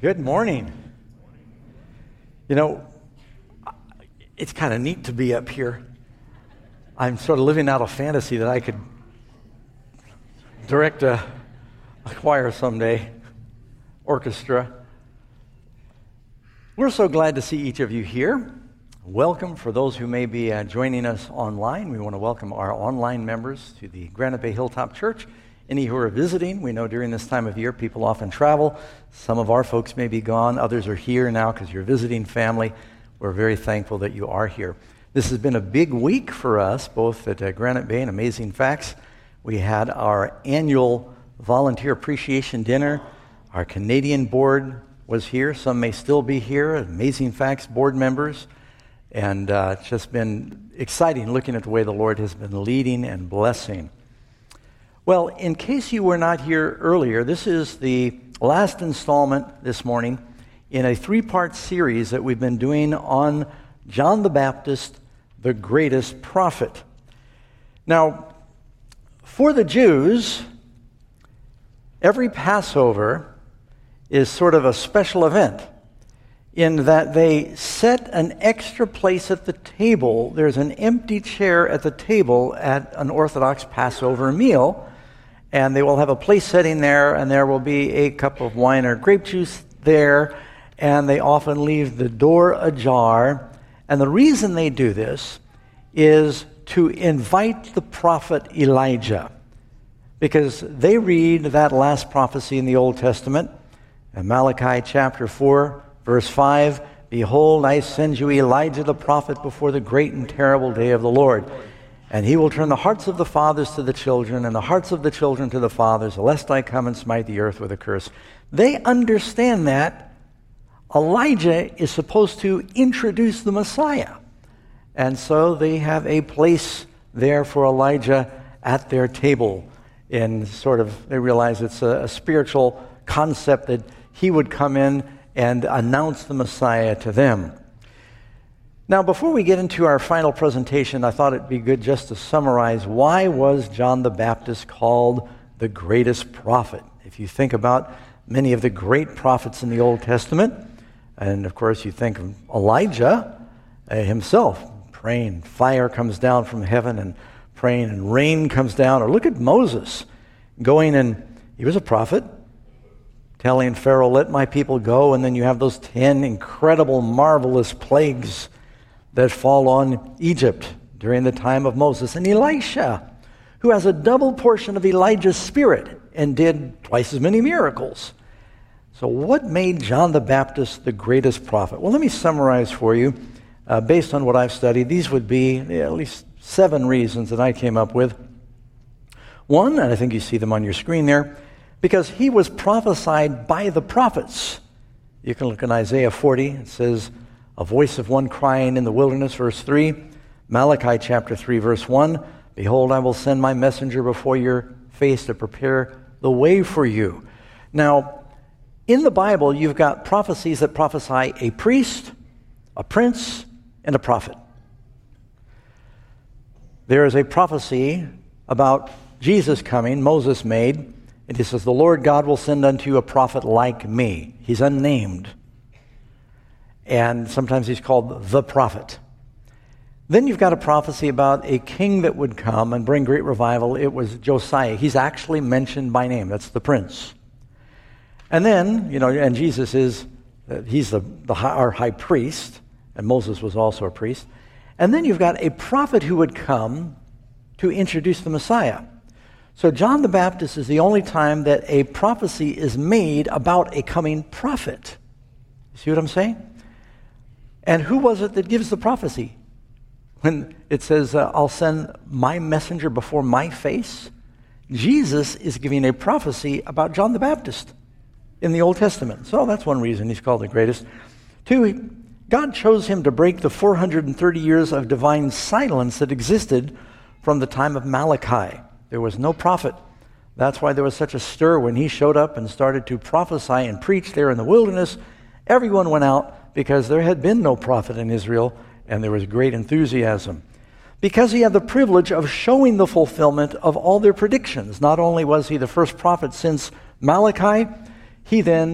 Good morning. You know, it's kind of neat to be up here. I'm sort of living out a fantasy that I could direct a choir someday, orchestra. We're so glad to see each of you here. Welcome for those who may be joining us online. We want to welcome our online members to the Granite Bay Hilltop Church. Any who are visiting, we know during this time of year people often travel. Some of our folks may be gone. Others are here now because you're visiting family. We're very thankful that you are here. This has been a big week for us, both at Granite Bay and Amazing Facts. We had our annual Volunteer Appreciation Dinner. Our Canadian board was here. Some may still be here, Amazing Facts board members. And it's just been exciting looking at the way the Lord has been leading and blessing. Well, in case you were not here earlier, this is the last installment this morning in a three-part series that we've been doing on John the Baptist, the greatest prophet. Now, for the Jews, every Passover is sort of a special event in that they set an extra place at the table. There's an empty chair at the table at an Orthodox Passover meal, and they will have a place setting there, and there will be a cup of wine or grape juice there, and they often leave the door ajar. And the reason they do this is to invite the prophet Elijah, because they read that last prophecy in the Old Testament, in Malachi chapter 4, verse 5, "Behold, I send you Elijah the prophet before the great and terrible day of the Lord. And he will turn the hearts of the fathers to the children, and the hearts of the children to the fathers, lest I come and smite the earth with a curse." They understand that Elijah is supposed to introduce the Messiah. And so they have a place there for Elijah at their table. And they realize it's a spiritual concept that he would come in and announce the Messiah to them. Now, before we get into our final presentation, I thought it'd be good just to summarize why was John the Baptist called the greatest prophet. If you think about many of the great prophets in the Old Testament, and of course you think of Elijah himself, praying, fire comes down from heaven and praying, and rain comes down. Or look at Moses going, and he was a prophet, telling Pharaoh, "Let my people go," and then you have those 10 incredible, marvelous plagues that fall on Egypt during the time of Moses. And Elisha, who has a double portion of Elijah's spirit and did twice as many miracles. So what made John the Baptist the greatest prophet? Well, let me summarize for you. Based on what I've studied, these would be at least 7 reasons that I came up with. One, and I think you see them on your screen there, because he was prophesied by the prophets. You can look in Isaiah 40. It says, "A voice of one crying in the wilderness," verse 3. Malachi chapter 3, verse 1. "Behold, I will send my messenger before your face to prepare the way for you." Now, in the Bible, you've got prophecies that prophesy a priest, a prince, and a prophet. There is a prophecy about Jesus coming, Moses made, and he says, "The Lord God will send unto you a prophet like me." He's unnamed. And sometimes he's called the prophet. Then you've got a prophecy about a king that would come and bring great revival. It was Josiah. He's actually mentioned by name. That's the prince. And then, and Jesus is, he's our high priest, and Moses was also a priest. And then you've got a prophet who would come to introduce the Messiah. So John the Baptist is the only time that a prophecy is made about a coming prophet. You see what I'm saying? And who was it that gives the prophecy? When it says, "I'll send my messenger before my face," Jesus is giving a prophecy about John the Baptist in the Old Testament. So that's one reason he's called the greatest. 2, God chose him to break the 430 years of divine silence that existed from the time of Malachi. There was no prophet. That's why there was such a stir when he showed up and started to prophesy and preach there in the wilderness. Everyone went out because there had been no prophet in Israel, and there was great enthusiasm. Because he had the privilege of showing the fulfillment of all their predictions. Not only was he the first prophet since Malachi, he then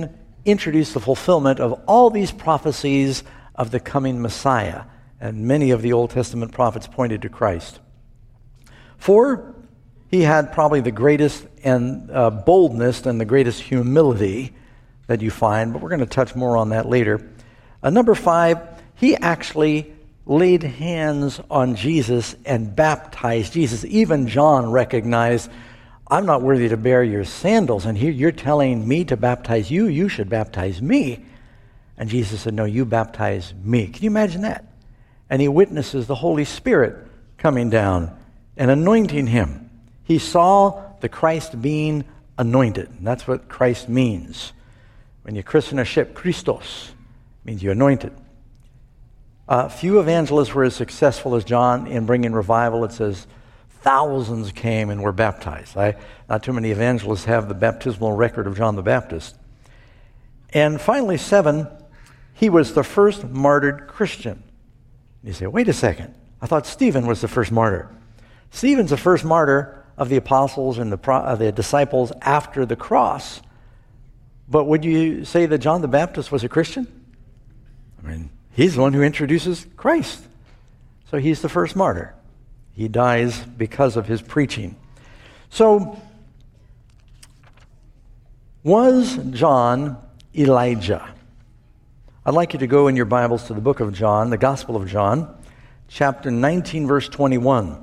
introduced the fulfillment of all these prophecies of the coming Messiah. And many of the Old Testament prophets pointed to Christ. 4, he had probably the greatest and boldness and the greatest humility that you find, but we're going to touch more on that later. Number 5, he actually laid hands on Jesus and baptized Jesus. Even John recognized, I'm not worthy to bear your sandals, and here you're telling me to baptize you. You should baptize me. And Jesus said, no, you baptize me. Can you imagine that? And he witnesses the Holy Spirit coming down and anointing him. He saw the Christ being anointed. And that's what Christ means. When you christen a ship, Christos, means you anointed. Few evangelists were as successful as John in bringing revival. It says thousands came and were baptized. Not too many evangelists have the baptismal record of John the Baptist. And finally, 7, he was the first martyred Christian. You say, wait a second, I thought Stephen was the first martyr. Stephen's the first martyr of the apostles and the disciples after the cross. But would you say that John the Baptist was a Christian? I mean, he's the one who introduces Christ. So he's the first martyr. He dies because of his preaching. So, was John Elijah? I'd like you to go in your Bibles to the book of John, the Gospel of John, chapter 19, verse 21.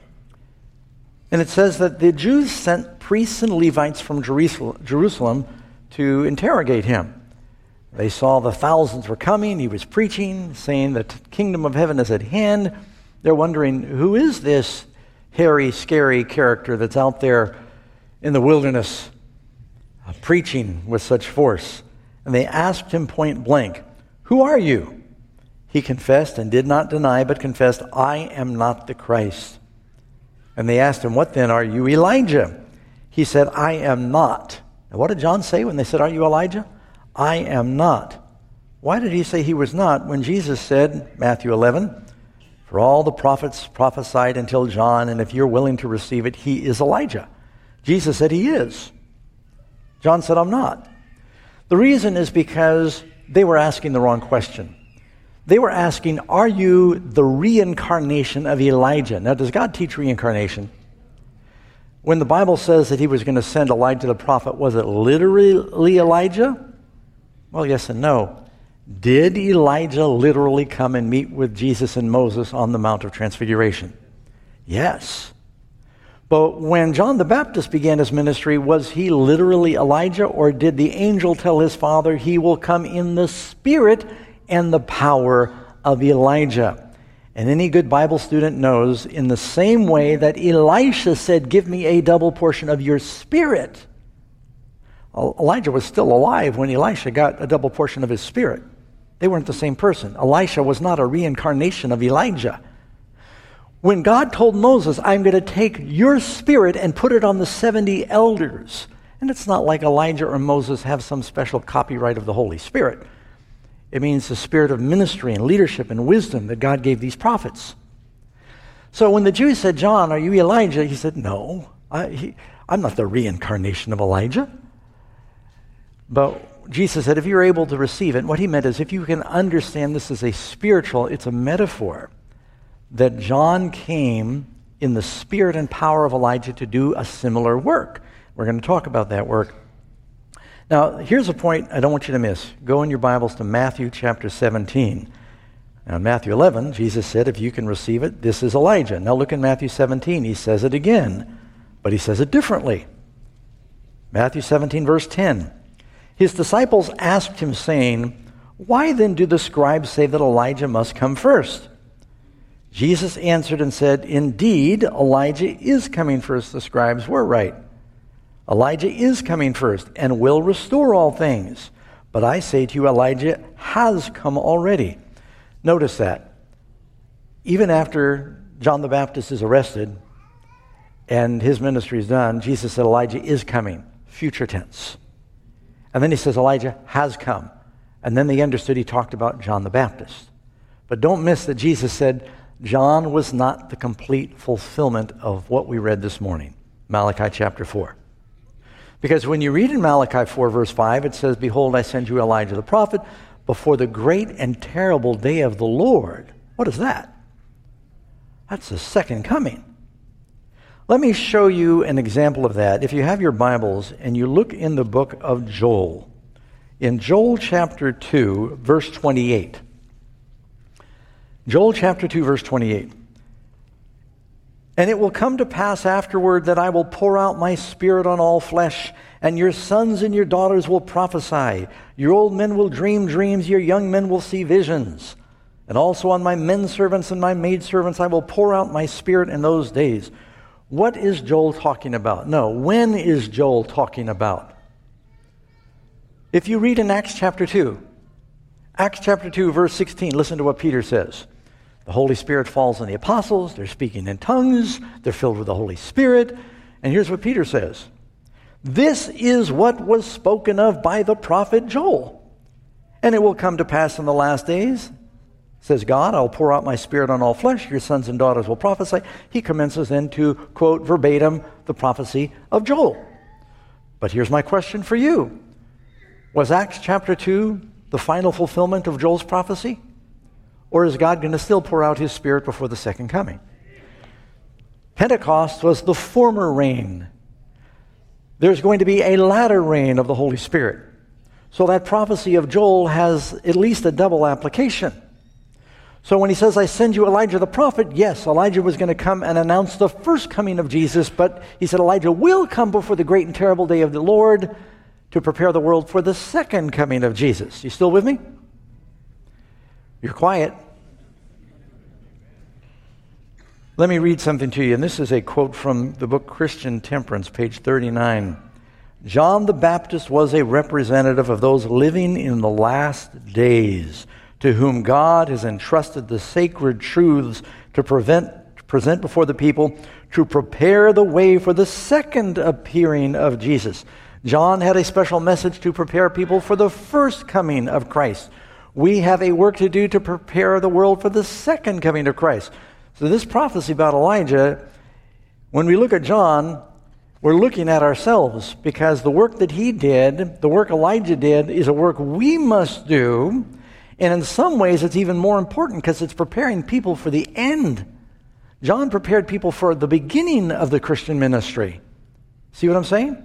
And it says that the Jews sent priests and Levites from Jerusalem to interrogate him. They saw the thousands were coming. He was preaching, saying the kingdom of heaven is at hand. They're wondering, who is this hairy, scary character that's out there in the wilderness preaching with such force? And they asked him point blank, who are you? He confessed and did not deny, but confessed, I am not the Christ. And they asked him, what then, are you Elijah? He said, I am not. And what did John say when they said, are you Elijah? I am not. Why did he say he was not when Jesus said, Matthew 11, for all the prophets prophesied until John, and if you're willing to receive it, he is Elijah. Jesus said he is. John said, I'm not. The reason is because they were asking the wrong question. They were asking, are you the reincarnation of Elijah? Now, does God teach reincarnation? When the Bible says that he was going to send Elijah the prophet, was it literally Elijah? Well, yes and no. Did Elijah literally come and meet with Jesus and Moses on the Mount of Transfiguration? Yes. But when John the Baptist began his ministry, was he literally Elijah, or did the angel tell his father he will come in the spirit and the power of Elijah? And any good Bible student knows, in the same way that Elisha said, give me a double portion of your spirit. Elijah was still alive when Elisha got a double portion of his spirit. They weren't the same person. Elisha was not a reincarnation of Elijah. When God told Moses, I'm going to take your spirit and put it on the 70 elders. And it's not like Elijah or Moses have some special copyright of the Holy Spirit. It means the spirit of ministry and leadership and wisdom that God gave these prophets. So when the Jews said, John, are you Elijah? He said, no, I'm not the reincarnation of Elijah. But Jesus said, if you're able to receive it, what he meant is if you can understand this is it's a metaphor, that John came in the spirit and power of Elijah to do a similar work. We're going to talk about that work. Now, here's a point I don't want you to miss. Go in your Bibles to Matthew chapter 17. Now, in Matthew 11, Jesus said, if you can receive it, this is Elijah. Now look in Matthew 17. He says it again, but he says it differently. Matthew 17, verse 10. His disciples asked him, saying, why then do the scribes say that Elijah must come first? Jesus answered and said, indeed, Elijah is coming first. The scribes were right. Elijah is coming first and will restore all things. But I say to you, Elijah has come already. Notice that. Even after John the Baptist is arrested and his ministry is done, Jesus said Elijah is coming, future tense. And then he says Elijah has come. And then they understood he talked about John the Baptist. But don't miss that Jesus said John was not the complete fulfillment of what we read this morning, Malachi chapter 4. Because when you read in Malachi 4, verse 5, it says, "Behold, I send you Elijah the prophet before the great and terrible day of the Lord." What is that? That's the second coming. Let me show you an example of that. If you have your Bibles and you look in the book of Joel, in Joel chapter 2, verse 28. Joel chapter 2, verse 28. "And it will come to pass afterward that I will pour out my Spirit on all flesh, and your sons and your daughters will prophesy. Your old men will dream dreams, your young men will see visions. And also on my men servants and my maid servants I will pour out my Spirit in those days." What is Joel talking about? No, when is Joel talking about? If you read in Acts chapter 2, verse 16, listen to what Peter says. The Holy Spirit falls on the apostles. They're speaking in tongues. They're filled with the Holy Spirit. And here's what Peter says. "This is what was spoken of by the prophet Joel. And it will come to pass in the last days, says God, I'll pour out my Spirit on all flesh. Your sons and daughters will prophesy." He commences then to quote verbatim the prophecy of Joel. But here's my question for you. Was Acts chapter 2 the final fulfillment of Joel's prophecy? Or is God going to still pour out his Spirit before the second coming? Pentecost was the former rain. There's going to be a latter rain of the Holy Spirit. So that prophecy of Joel has at least a double application. So when he says, "I send you Elijah the prophet," yes, Elijah was going to come and announce the first coming of Jesus, but he said Elijah will come before the great and terrible day of the Lord to prepare the world for the second coming of Jesus. You still with me? You're quiet. Let me read something to you, and this is a quote from the book Christian Temperance, page 39. "John the Baptist was a representative of those living in the last days, to whom God has entrusted the sacred truths to present before the people, to prepare the way for the second appearing of Jesus." John had a special message to prepare people for the first coming of Christ. We have a work to do to prepare the world for the second coming of Christ. So this prophecy about Elijah, when we look at John, we're looking at ourselves, because the work that he did, the work Elijah did, is a work we must do. And in some ways, it's even more important because it's preparing people for the end. John prepared people for the beginning of the Christian ministry. See what I'm saying?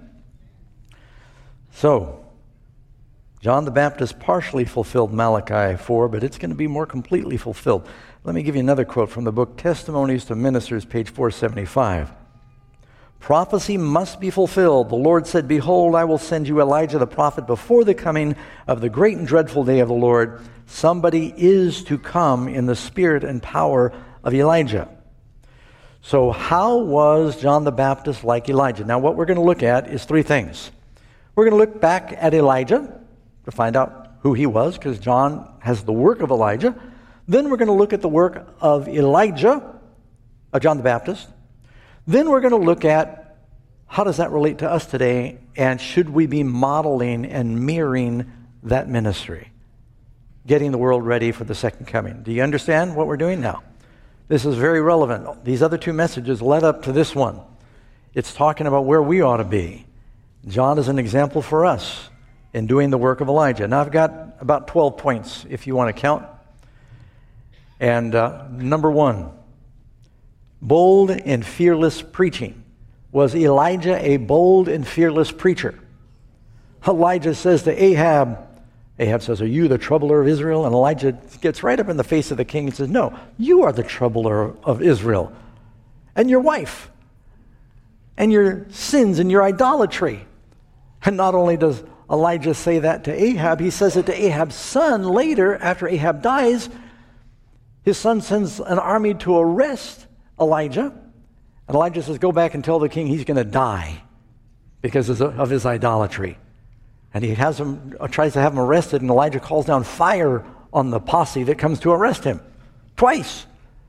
So, John the Baptist partially fulfilled Malachi 4, but it's going to be more completely fulfilled. Let me give you another quote from the book Testimonies to Ministers, page 475. "Prophecy must be fulfilled. The Lord said, 'Behold, I will send you Elijah the prophet before the coming of the great and dreadful day of the Lord.' Somebody is to come in the spirit and power of Elijah." So how was John the Baptist like Elijah? Now what we're going to look at is three things. We're going to look back at Elijah to find out who he was, because John has the work of Elijah. Then we're going to look at the work of Elijah, of John the Baptist. Then we're going to look at how does that relate to us today, and should we be modeling and mirroring that ministry, getting the world ready for the second coming. Do you understand what we're doing now? This is very relevant. These other two messages led up to this one. It's talking about where we ought to be. John is an example for us in doing the work of Elijah. Now I've got about 12 points if you want to count. And number one, bold and fearless preaching. Was Elijah a bold and fearless preacher? Elijah says to Ahab says, "Are you the troubler of Israel?" And Elijah gets right up in the face of the king and says, "No, you are the troubler of Israel, and your wife, and your sins and your idolatry." And not only does Elijah say that to Ahab, he says it to Ahab's son later, after Ahab dies. His son sends an army to arrest Elijah. And Elijah says, "Go back and tell the king he's going to die because of his idolatry." And he tries to have him arrested, and Elijah calls down fire on the posse that comes to arrest him. Twice.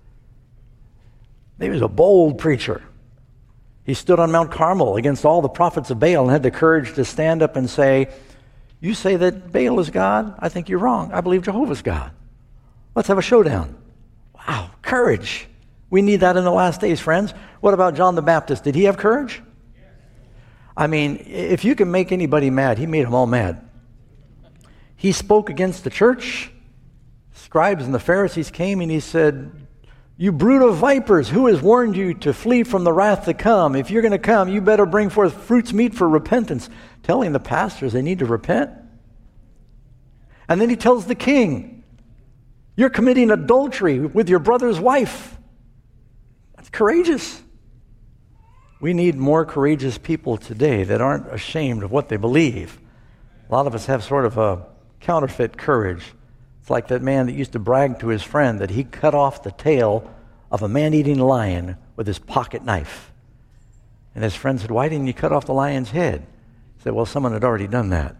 He was a bold preacher. He stood on Mount Carmel against all the prophets of Baal and had the courage to stand up and say, "You say that Baal is God? I think you're wrong. I believe Jehovah's God. Let's have a showdown." Wow, courage. We need that in the last days, friends. What about John the Baptist? Did he have courage? I mean, if you can make anybody mad, he made them all mad. He spoke against the church. Scribes and the Pharisees came and he said, "You brood of vipers, who has warned you to flee from the wrath to come? If you're going to come, you better bring forth fruits meet for repentance," telling the pastors they need to repent. And then he tells the king, "You're committing adultery with your brother's wife." That's courageous. We need more courageous people today that aren't ashamed of what they believe. A lot of us have sort of a counterfeit courage. It's like that man that used to brag to his friend that he cut off the tail of a man-eating lion with his pocket knife. And his friend said, "Why didn't you cut off the lion's head?" He said, "Well, someone had already done that."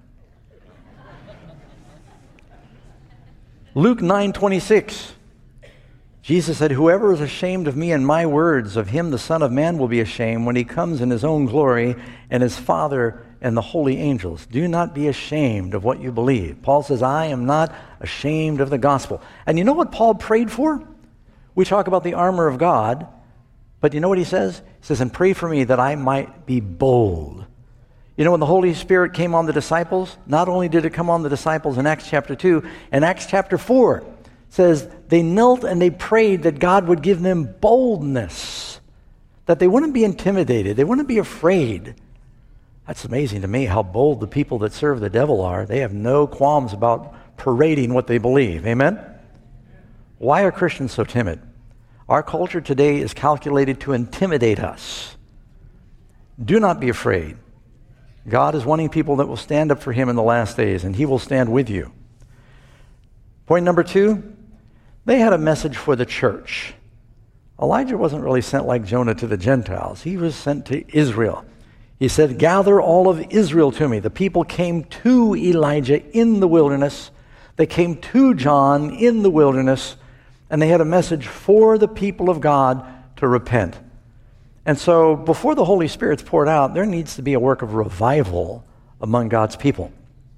Luke 9:26. Jesus said, "Whoever is ashamed of me and my words, of him the Son of Man will be ashamed when he comes in his own glory and his Father and the holy angels." Do not be ashamed of what you believe. Paul says, "I am not ashamed of the gospel." And you know what Paul prayed for? We talk about the armor of God, but you know what he says? He says, "And pray for me that I might be bold." You know, when the Holy Spirit came on the disciples, not only did it come on the disciples in Acts chapter 2, in Acts chapter 4, says they knelt and they prayed that God would give them boldness, that they wouldn't be intimidated, they wouldn't be afraid. That's amazing to me how bold the people that serve the devil are. They have no qualms about parading what they believe. Amen? Why are Christians so timid? Our culture today is calculated to intimidate us. Do not be afraid. God is wanting people that will stand up for him in the last days, and he will stand with you. Point number 2, they had a message for the church. Elijah wasn't really sent like Jonah to the Gentiles. He was sent to Israel. He said, "Gather all of Israel to me." The people came to Elijah in the wilderness. They came to John in the wilderness, and they had a message for the people of God to repent. And so before the Holy Spirit's poured out, there needs to be a work of revival among God's people.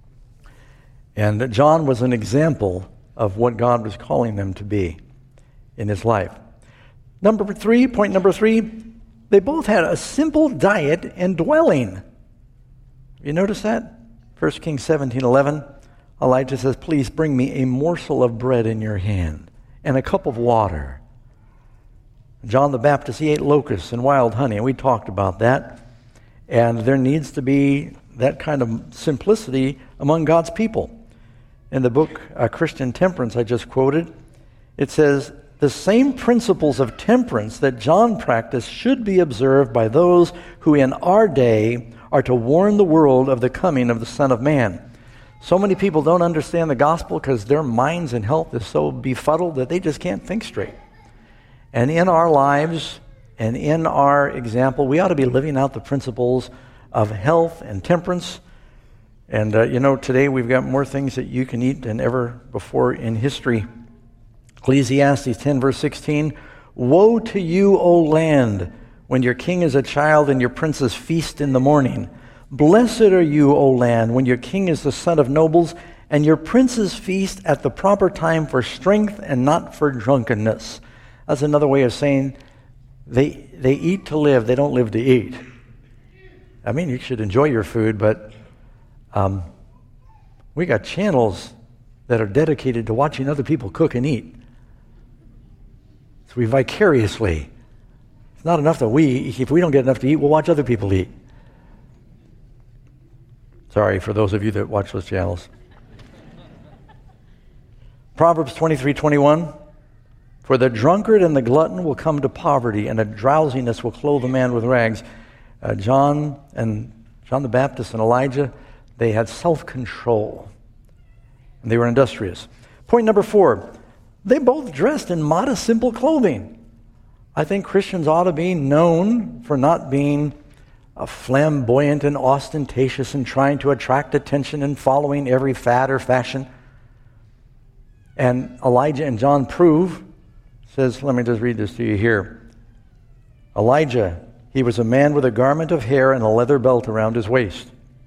And John was an example of what God was calling them to be in his life. Point number 3, they both had a simple diet and dwelling. You notice that? 1 Kings 17:11, Elijah says, "Please bring me a morsel of bread in your hand and a cup of water." John the Baptist, he ate locusts and wild honey, and we talked about that. And there needs to be that kind of simplicity among God's people. In the book Christian Temperance I just quoted, it says, "The same principles of temperance that John practiced should be observed by those who in our day are to warn the world of the coming of the Son of Man." So many people don't understand the gospel because their minds and health is so befuddled that they just can't think straight. And in our lives and in our example, we ought to be living out the principles of health and temperance. And today we've got more things that you can eat than ever before in history. Ecclesiastes 10 verse 16, "Woe to you, O land, when your king is a child and your princes feast in the morning. Blessed are you, O land, when your king is the son of nobles and your princes feast at the proper time for strength and not for drunkenness." That's another way of saying they eat to live, they don't live to eat. I mean, you should enjoy your food, but we got channels that are dedicated to watching other people cook and eat. So we vicariously. It's not enough that if we don't get enough to eat, we'll watch other people eat. Sorry for those of you that watch those channels. Proverbs 23:21, "For the drunkard and the glutton will come to poverty, and a drowsiness will clothe a man with rags." John the Baptist and Elijah, they had self-control, and they were industrious. Point number 4, they both dressed in modest, simple clothing. I think Christians ought to be known for not being flamboyant and ostentatious and trying to attract attention and following every fad or fashion. And Elijah and John prove, says, let me just read this to you here. Elijah, he was a man with a garment of hair and a leather belt around his waist.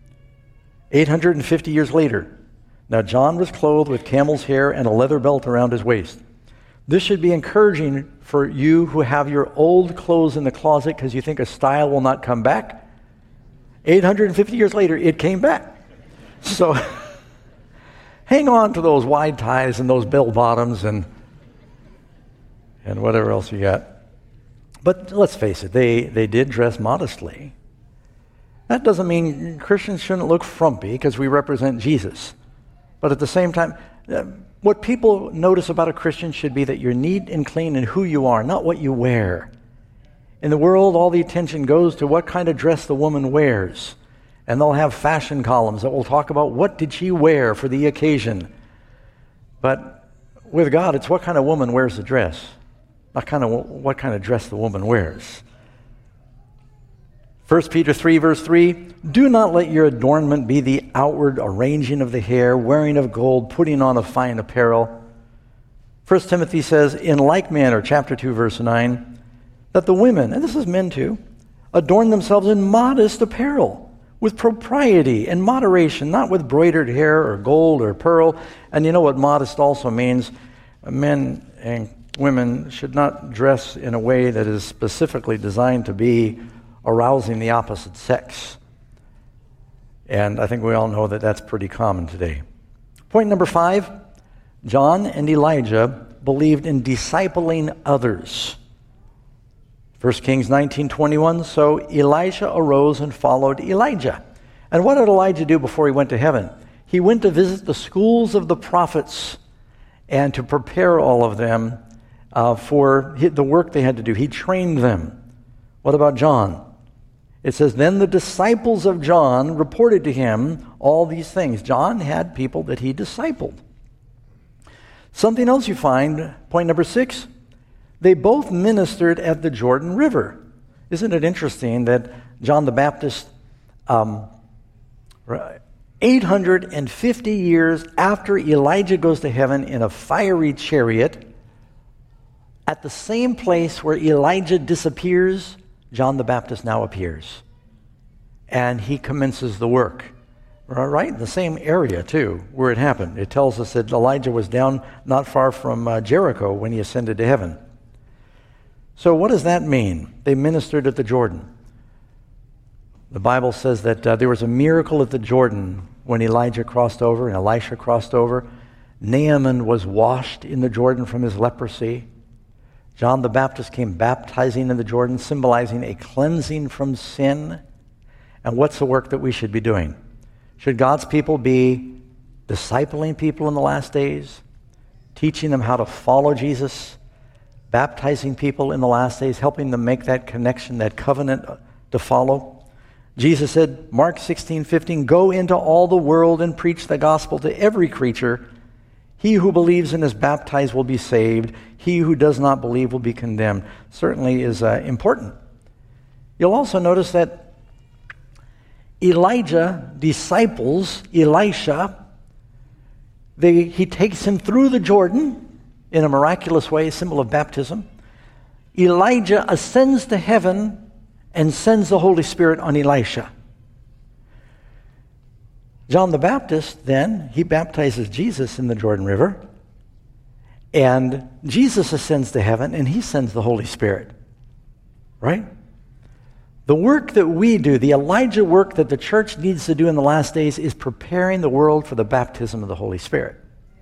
850 years later, now John was clothed with camel's hair and a leather belt around his waist. This should be encouraging for you who have your old clothes in the closet because you think a style will not come back. 850 years later, it came back. So hang on to those wide ties and those bell bottoms and whatever else you got. But let's face it, they did dress modestly. That doesn't mean Christians shouldn't look frumpy because we represent Jesus. But at the same time, what people notice about a Christian should be that you're neat and clean in who you are, not what you wear. In the world, all the attention goes to what kind of dress the woman wears. And they'll have fashion columns that will talk about what did she wear for the occasion. But with God, it's what kind of woman wears the dress, not what kind of dress the woman wears. 1 Peter 3, verse 3, do not let your adornment be the outward arranging of the hair, wearing of gold, putting on of fine apparel. 1 Timothy says, in like manner, chapter 2, verse 9, that the women, and this is men too, adorn themselves in modest apparel, with propriety and moderation, not with broidered hair or gold or pearl. And you know what modest also means? Men and women should not dress in a way that is specifically designed to be arousing the opposite sex. And I think we all know that that's pretty common today. Point number 5, John and Elijah believed in discipling others. 1 Kings 19:21, so Elisha arose and followed Elijah. And what did Elijah do before he went to heaven? He went to visit the schools of the prophets and to prepare all of them for the work they had to do. He trained them. What about John? It says, then the disciples of John reported to him all these things. John had people that he discipled. Something else you find, point number 6, they both ministered at the Jordan River. Isn't it interesting that John the Baptist, 850 years after Elijah goes to heaven in a fiery chariot, at the same place where Elijah disappears, John the Baptist now appears, and he commences the work. Right in the same area, too, where it happened. It tells us that Elijah was down not far from Jericho when he ascended to heaven. So what does that mean? They ministered at the Jordan. The Bible says that there was a miracle at the Jordan when Elijah crossed over and Elisha crossed over. Naaman was washed in the Jordan from his leprosy. John the Baptist came baptizing in the Jordan, symbolizing a cleansing from sin. And what's the work that we should be doing? Should God's people be discipling people in the last days, teaching them how to follow Jesus, baptizing people in the last days, helping them make that connection, that covenant to follow? Jesus said, Mark 16:15, go into all the world and preach the gospel to every creature. He who believes and is baptized will be saved. He who does not believe will be condemned. Certainly is important. You'll also notice that Elijah disciples Elisha. He takes him through the Jordan in a miraculous way, a symbol of baptism. Elijah ascends to heaven and sends the Holy Spirit on Elisha. John the Baptist, then, he baptizes Jesus in the Jordan River, and Jesus ascends to heaven, and he sends the Holy Spirit. Right? The work that we do, the Elijah work that the church needs to do in the last days, is preparing the world for the baptism of the Holy Spirit.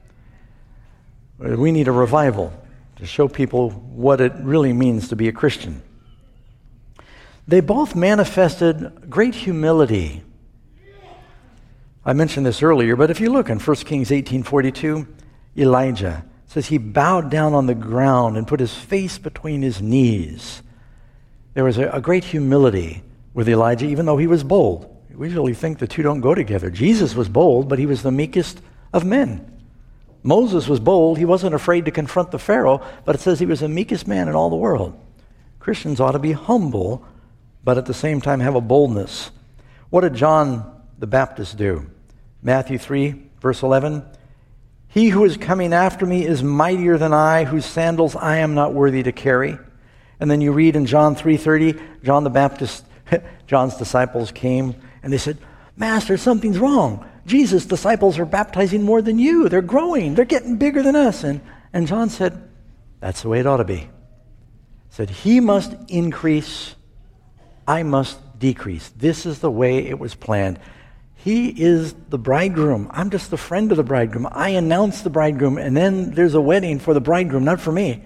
We need a revival to show people what it really means to be a Christian. They both manifested great humility. I mentioned this earlier, but if you look in 1 Kings 18:42, Elijah says he bowed down on the ground and put his face between his knees. There was a great humility with Elijah, even though he was bold. We usually think the two don't go together. Jesus was bold, but he was the meekest of men. Moses was bold. He wasn't afraid to confront the Pharaoh, but it says he was the meekest man in all the world. Christians ought to be humble, but at the same time have a boldness. What did John the Baptist do? Matthew 3, verse 11. He who is coming after me is mightier than I, whose sandals I am not worthy to carry. And then you read in John 3:30, John the Baptist, John's disciples came and they said, Master, something's wrong. Jesus' disciples are baptizing more than you. They're growing. They're getting bigger than us. And John said, that's the way it ought to be. He said, he must increase, I must decrease. This is the way it was planned. He is the bridegroom. I'm just the friend of the bridegroom. I announce the bridegroom, and then there's a wedding for the bridegroom, not for me.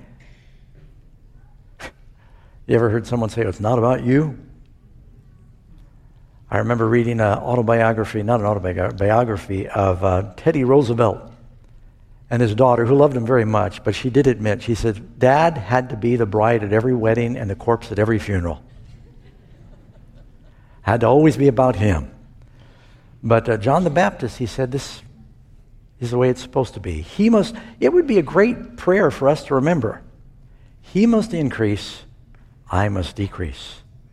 You ever heard someone say, it's not about you? I remember reading an autobiography, not an autobiography, of Teddy Roosevelt and his daughter, who loved him very much, but she did admit, she said, Dad had to be the bride at every wedding and the corpse at every funeral. Had to always be about him. But John the Baptist, he said, this is the way it's supposed to be. It would be a great prayer for us to remember. He must increase, I must decrease.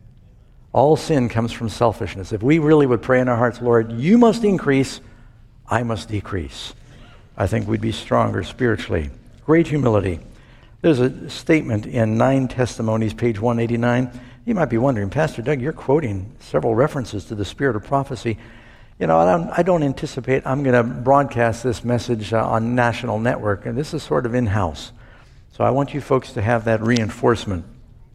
All sin comes from selfishness. If we really would pray in our hearts, Lord, you must increase, I must decrease, I think we'd be stronger spiritually. Great humility. There's a statement in 9 Testimonies, page 189. You might be wondering, Pastor Doug, you're quoting several references to the spirit of prophecy. You know, I don't anticipate I'm going to broadcast this message on national network, and this is sort of in-house. So I want you folks to have that reinforcement.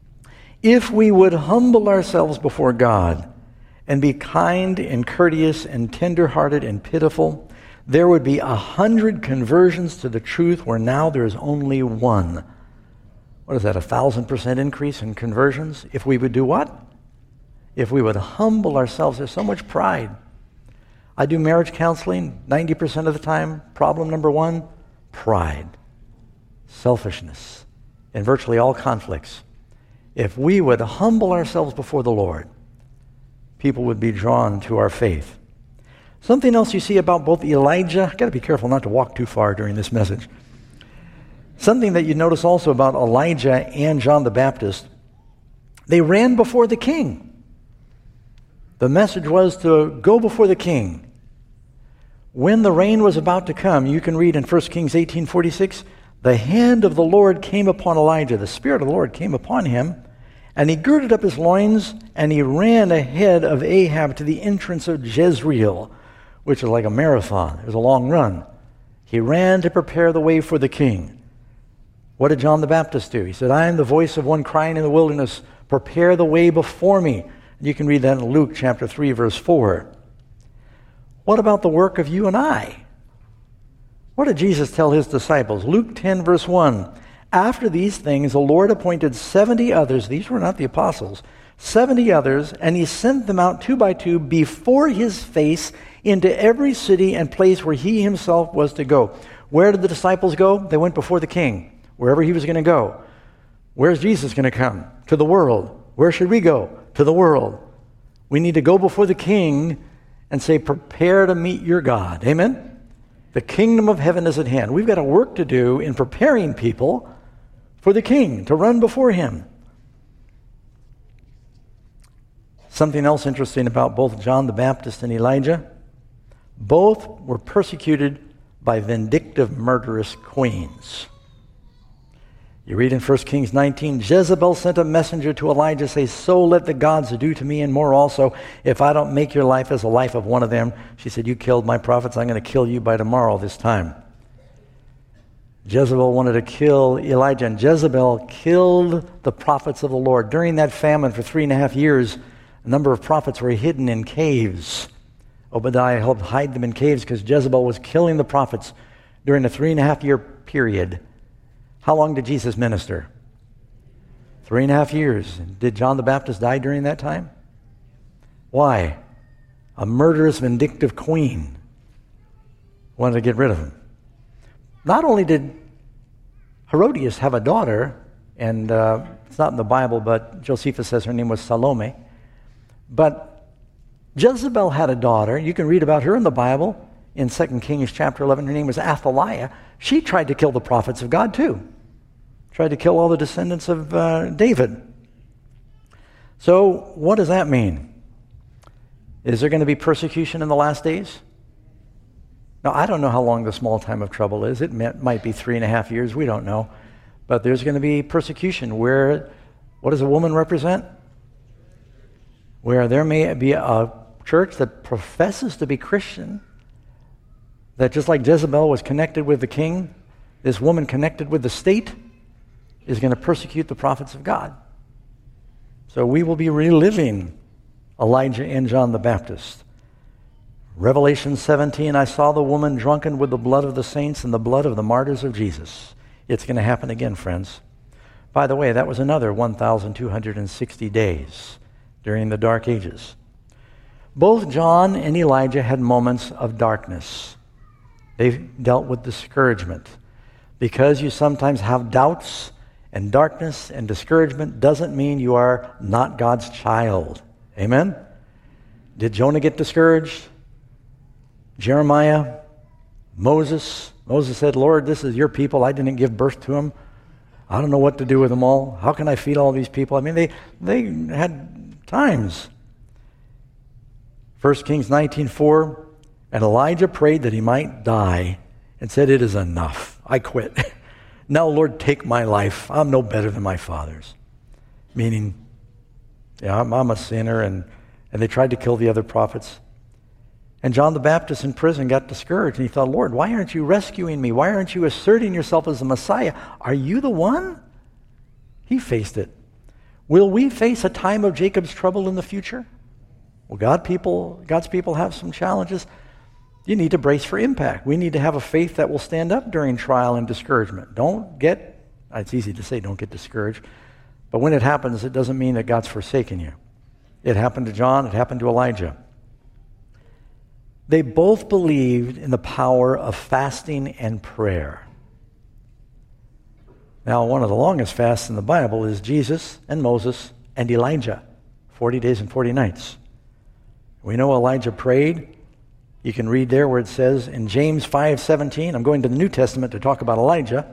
If we would humble ourselves before God and be kind and courteous and tender-hearted and pitiful, there would be 100 conversions to the truth where now there is only one. What is that, 1,000% increase in conversions? If we would do what? If we would humble ourselves. There's so much pride. I do marriage counseling 90% of the time. Problem number 1, pride, selfishness, in virtually all conflicts. If we would humble ourselves before the Lord, people would be drawn to our faith. Something else you see about both Elijah, I've got to be careful not to walk too far during this message. Something that you notice also about Elijah and John the Baptist, they ran before the king. The message was to go before the king. When the rain was about to come, you can read in 1 Kings 18:46, the hand of the Lord came upon Elijah. The Spirit of the Lord came upon him, and he girded up his loins, and he ran ahead of Ahab to the entrance of Jezreel, which is like a marathon. It was a long run. He ran to prepare the way for the king. What did John the Baptist do? He said, I am the voice of one crying in the wilderness, prepare the way before me. And you can read that in Luke chapter 3, verse 4. What about the work of you and I? What did Jesus tell his disciples? Luke 10, verse 1. After these things, the Lord appointed 70 others. These were not the apostles. 70 others, and he sent them out 2 by 2 before his face into every city and place where he himself was to go. Where did the disciples go? They went before the king, wherever he was going to go. Where's Jesus going to come? To the world. Where should we go? To the world. We need to go before the king and say, prepare to meet your God. Amen? The kingdom of heaven is at hand. We've got a work to do in preparing people for the king, to run before him. Something else interesting about both John the Baptist and Elijah, both were persecuted by vindictive, murderous queens. You read in 1 Kings 19, Jezebel sent a messenger to Elijah, say, so let the gods do to me and more also, if I don't make your life as the life of one of them. She said, you killed my prophets, I'm going to kill you by tomorrow this time. Jezebel wanted to kill Elijah, and Jezebel killed the prophets of the Lord. During that famine for 3.5 years, a number of prophets were hidden in caves. Obadiah helped hide them in caves because Jezebel was killing the prophets during a 3.5-year period. How long did Jesus minister? 3.5 years. Did John the Baptist die during that time? Why? A murderous, vindictive queen wanted to get rid of him. Not only did Herodias have a daughter, and it's not in the Bible, but Josephus says her name was Salome, but Jezebel had a daughter. You can read about her in the Bible in 2 Kings chapter 11. Her name was Athaliah. She tried to kill the prophets of God too. Tried to kill all the descendants of David. So what does that mean? Is there going to be persecution in the last days? Now, I don't know how long the small time of trouble is. It might be 3.5 years. We don't know. But there's going to be persecution where, what does a woman represent? Where there may be a church that professes to be Christian, that just like Jezebel was connected with the king, this woman connected with the state is going to persecute the prophets of God. So we will be reliving Elijah and John the Baptist. Revelation 17, I saw the woman drunken with the blood of the saints and the blood of the martyrs of Jesus. It's going to happen again, friends. By the way, that was another 1,260 days during the Dark Ages. Both John and Elijah had moments of darkness. They dealt with discouragement. Because you sometimes have doubts and darkness and discouragement doesn't mean you are not God's child. Amen? Did Jonah get discouraged? Jeremiah? Moses? Moses said, Lord, this is your people. I didn't give birth to them. I don't know what to do with them all. How can I feed all these people? I mean, they had times. 1 Kings 19:4, and Elijah prayed that he might die and said, it is enough. I quit. Now, Lord, take my life. I'm no better than my fathers. Meaning, I'm a sinner, and they tried to kill the other prophets. And John the Baptist in prison got discouraged, and he thought, Lord, why aren't you rescuing me? Why aren't you asserting yourself as the Messiah? Are you the one? He faced it. Will we face a time of Jacob's trouble in the future? Well, God's people have some challenges. You need to brace for impact. We need to have a faith that will stand up during trial and discouragement. It's easy to say don't get discouraged, but when it happens, it doesn't mean that God's forsaken you. It happened to John, it happened to Elijah. They both believed in the power of fasting and prayer. Now, one of the longest fasts in the Bible is Jesus and Moses and Elijah, 40 days and 40 nights. We know Elijah prayed. You can read there where it says in James 5:17, I'm going to the New Testament to talk about Elijah.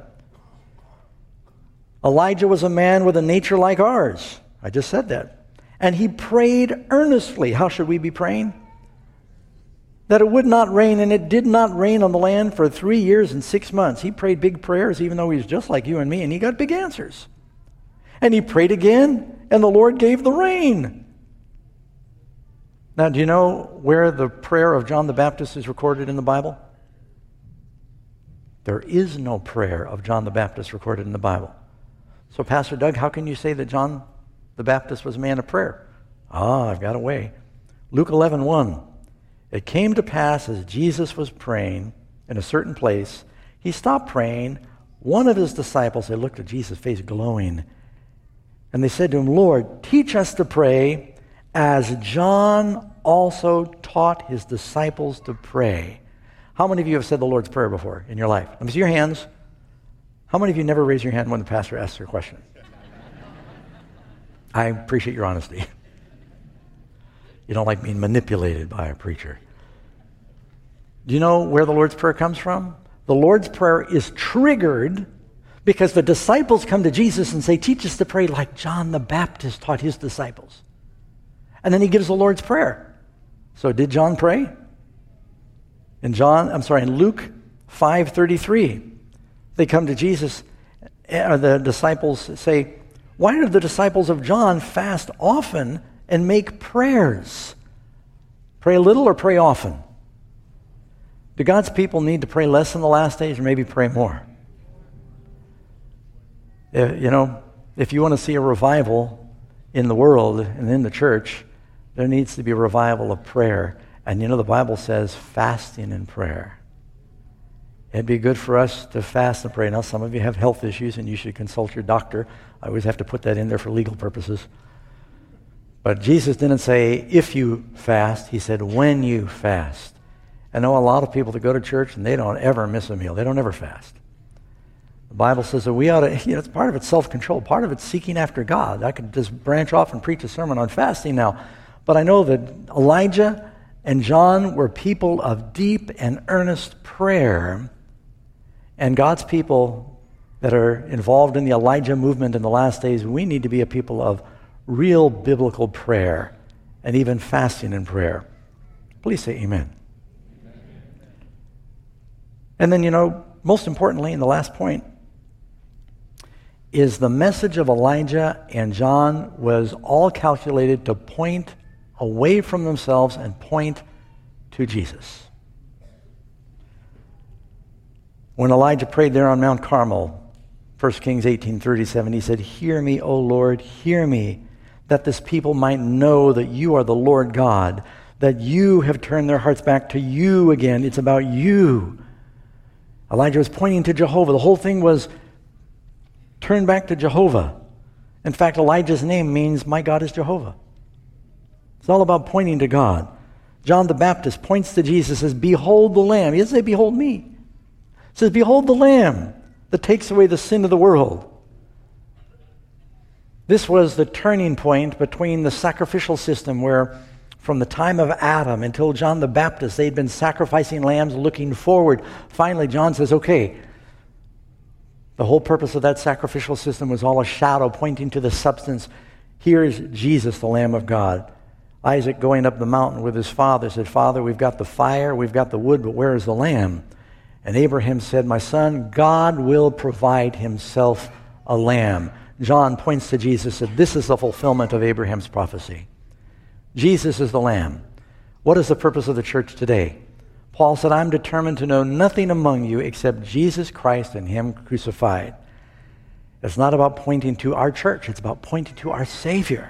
Elijah was a man with a nature like ours. I just said that. And he prayed earnestly. How should we be praying? That it would not rain, and it did not rain on the land for 3 years and 6 months. He prayed big prayers, even though he was just like you and me, and he got big answers. And he prayed again, and the Lord gave the rain. Now, do you know where the prayer of John the Baptist is recorded in the Bible? There is no prayer of John the Baptist recorded in the Bible. So, Pastor Doug, how can you say that John the Baptist was a man of prayer? I've got a way. Luke 11:1. It came to pass as Jesus was praying in a certain place, he stopped praying. One of his disciples, they looked at Jesus' face glowing, and they said to him, Lord, teach us to pray as John also taught his disciples to pray. How many of you have said the Lord's Prayer before in your life? Let me see your hands. How many of you never raise your hand when the pastor asks your question? I appreciate your honesty. You don't like being manipulated by a preacher. Do you know where the Lord's Prayer comes from? The Lord's Prayer is triggered because the disciples come to Jesus and say, teach us to pray like John the Baptist taught his disciples. And then he gives the Lord's Prayer. So did John pray? In Luke 5:33, they come to Jesus, the disciples say, why do the disciples of John fast often and make prayers? Pray a little or pray often? Do God's people need to pray less in the last days or maybe pray more? If you want to see a revival in the world and in the church, there needs to be a revival of prayer. And the Bible says fasting and prayer. It'd be good for us to fast and pray. Now, some of you have health issues and you should consult your doctor. I always have to put that in there for legal purposes. But Jesus didn't say, if you fast. He said, when you fast. I know a lot of people that go to church and they don't ever miss a meal. They don't ever fast. The Bible says that we ought to, it's part of it's self-control. Part of it's seeking after God. I could just branch off and preach a sermon on fasting now. But I know that Elijah and John were people of deep and earnest prayer. And God's people that are involved in the Elijah movement in the last days, we need to be a people of real biblical prayer and even fasting and prayer. Please say amen. And then, most importantly, in the last point, is the message of Elijah and John was all calculated to point away from themselves and point to Jesus. When Elijah prayed there on Mount Carmel, 1 Kings 18:37, he said, hear me, O Lord, hear me. that this people might know that you are the Lord God, that you have turned their hearts back to you again. It's about you. Elijah was pointing to Jehovah. The whole thing was turn back to Jehovah. In fact, Elijah's name means my God is Jehovah. It's all about pointing to God. John the Baptist points to Jesus and says, behold the Lamb. He doesn't say, behold me. He says, behold the Lamb that takes away the sin of the world. This was the turning point between the sacrificial system where from the time of Adam until John the Baptist, they'd been sacrificing lambs looking forward. Finally, John says, okay, the whole purpose of that sacrificial system was all a shadow pointing to the substance. Here is Jesus, the Lamb of God. Isaac going up the mountain with his father said, Father, we've got the fire, we've got the wood, but where is the lamb? And Abraham said, my son, God will provide himself a lamb. John points to Jesus and said, this is the fulfillment of Abraham's prophecy. Jesus is the Lamb. What is the purpose of the church today? Paul said, I'm determined to know nothing among you except Jesus Christ and him crucified. It's not about pointing to our church. It's about pointing to our Savior.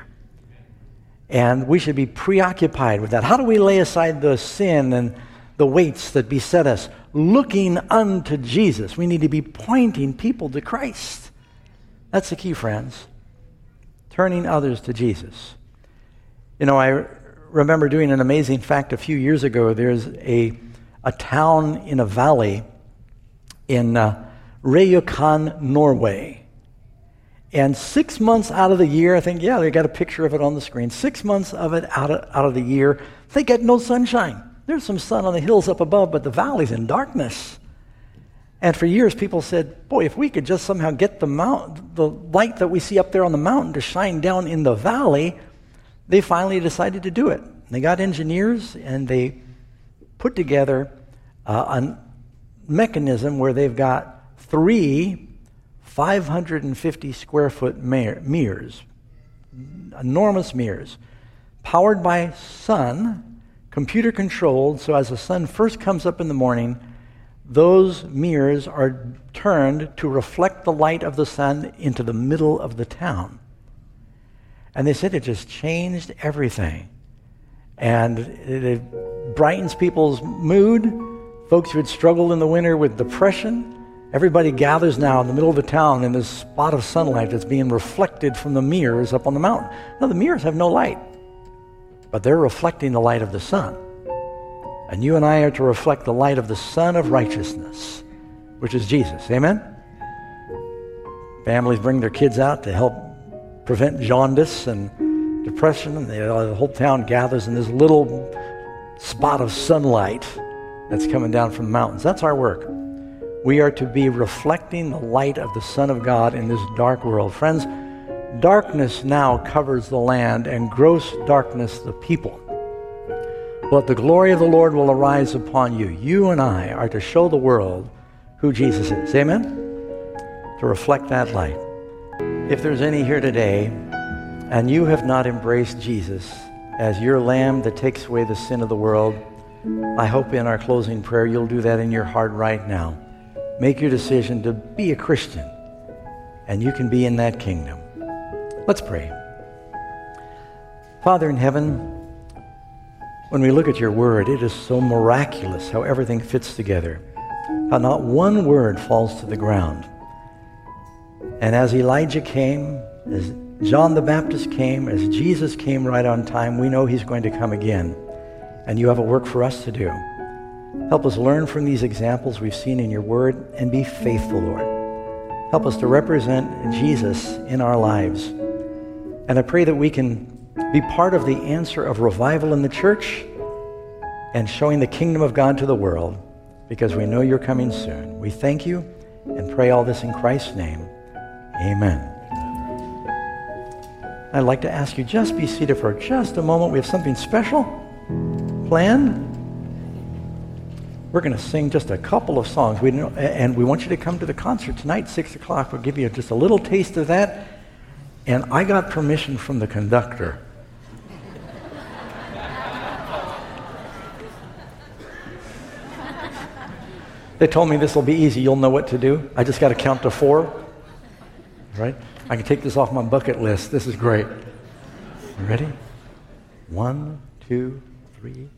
And we should be preoccupied with that. How do we lay aside the sin and the weights that beset us? Looking unto Jesus. We need to be pointing people to Christ. That's the key, friends. Turning others to Jesus. You know, I remember doing an amazing fact a few years ago. There's a town in a valley in Rjukan, Norway. And 6 months out of the year, I think, they got a picture of it on the screen. 6 months of it out of the year, they get no sunshine. There's some sun on the hills up above, but the valley's in darkness. And for years, people said, boy, if we could just somehow get the light that we see up there on the mountain to shine down in the valley, they finally decided to do it. They got engineers, and they put together a mechanism where they've got 3 550-square-foot mirrors, enormous mirrors, powered by sun, computer-controlled, so as the sun first comes up in the morning, those mirrors are turned to reflect the light of the sun into the middle of the town. And they said it just changed everything. And it brightens people's mood. Folks who had struggled in the winter with depression, everybody gathers now in the middle of the town in this spot of sunlight that's being reflected from the mirrors up on the mountain. Now, the mirrors have no light, but they're reflecting the light of the sun. And you and I are to reflect the light of the Son of Righteousness, which is Jesus. Amen? Families bring their kids out to help prevent jaundice and depression, and the whole town gathers in this little spot of sunlight that's coming down from the mountains. That's our work. We are to be reflecting the light of the Son of God in this dark world. Friends, darkness now covers the land, and gross darkness the people. But the glory of the Lord will arise upon you. You and I are to show the world who Jesus is. Amen? To reflect that light. If there's any here today, and you have not embraced Jesus as your Lamb that takes away the sin of the world, I hope in our closing prayer you'll do that in your heart right now. Make your decision to be a Christian, and you can be in that kingdom. Let's pray. Father in heaven, when we look at your word, it is so miraculous how everything fits together, how not one word falls to the ground. And as Elijah came, as John the Baptist came, as Jesus came right on time, we know he's going to come again. And you have a work for us to do. Help us learn from these examples we've seen in your word and be faithful, Lord. Help us to represent Jesus in our lives. And I pray that we can be part of the answer of revival in the church and showing the kingdom of God to the world, because we know you're coming soon. We thank you and pray all this in Christ's name. Amen. I'd like to ask you, just be seated for just a moment. We have something special planned. We're going to sing just a couple of songs. And we want you to come to the concert tonight, 6 o'clock. We'll give you just a little taste of that. And I got permission from the conductor. They told me this will be easy. You'll know what to do. I just got to count to 4. Right? I can take this off my bucket list. This is great. Ready? 1, 2, 3.